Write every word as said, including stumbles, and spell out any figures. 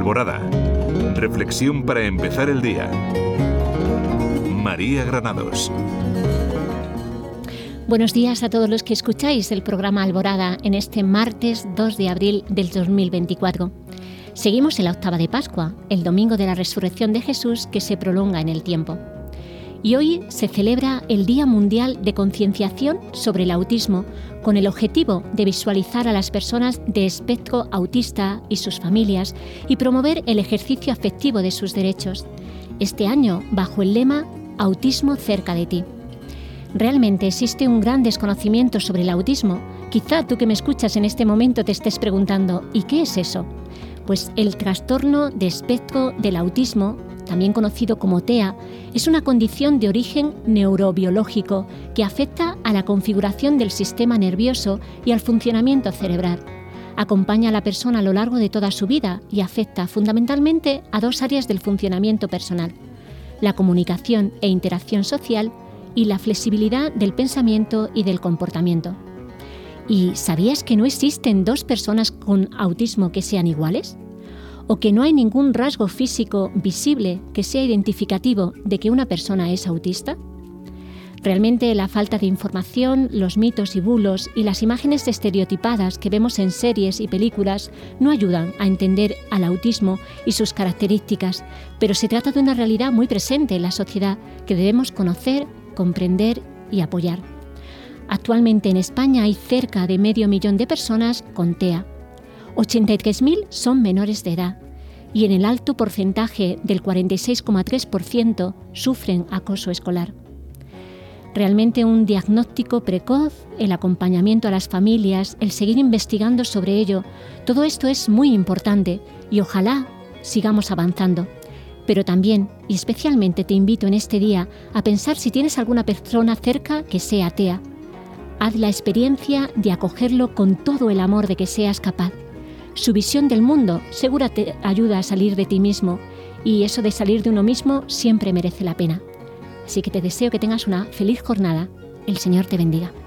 Alborada. Reflexión para empezar el día. María Granados. Buenos días a todos los que escucháis el programa Alborada en este martes dos de abril del dos mil veinticuatro. Seguimos en la octava de Pascua, el domingo de la resurrección de Jesús que se prolonga en el tiempo. Y hoy se celebra el Día Mundial de Concienciación sobre el Autismo, con el objetivo de visualizar a las personas de espectro autista y sus familias y promover el ejercicio afectivo de sus derechos. Este año, bajo el lema Autismo cerca de ti. Realmente existe un gran desconocimiento sobre el autismo. Quizá tú que me escuchas en este momento te estés preguntando, ¿y qué es eso? Pues el trastorno de espectro del autismo, también conocido como T E A, es una condición de origen neurobiológico que afecta a la configuración del sistema nervioso y al funcionamiento cerebral. Acompaña a la persona a lo largo de toda su vida y afecta fundamentalmente a dos áreas del funcionamiento personal: la comunicación e interacción social y la flexibilidad del pensamiento y del comportamiento. ¿Y sabías que no existen dos personas con autismo que sean iguales? ¿O que no hay ningún rasgo físico visible que sea identificativo de que una persona es autista? Realmente la falta de información, los mitos y bulos y las imágenes estereotipadas que vemos en series y películas no ayudan a entender al autismo y sus características, pero se trata de una realidad muy presente en la sociedad que debemos conocer, comprender y apoyar. Actualmente en España hay cerca de medio millón de personas con T E A. ochenta y tres mil son menores de edad y en el alto porcentaje del cuarenta y seis coma tres por ciento sufren acoso escolar. Realmente un diagnóstico precoz, el acompañamiento a las familias, el seguir investigando sobre ello, todo esto es muy importante y ojalá sigamos avanzando. Pero también y especialmente te invito en este día a pensar si tienes alguna persona cerca que sea T E A. Haz la experiencia de acogerlo con todo el amor de que seas capaz. Su visión del mundo segura te ayuda a salir de ti mismo y eso de salir de uno mismo siempre merece la pena. Así que te deseo que tengas una feliz jornada. El Señor te bendiga.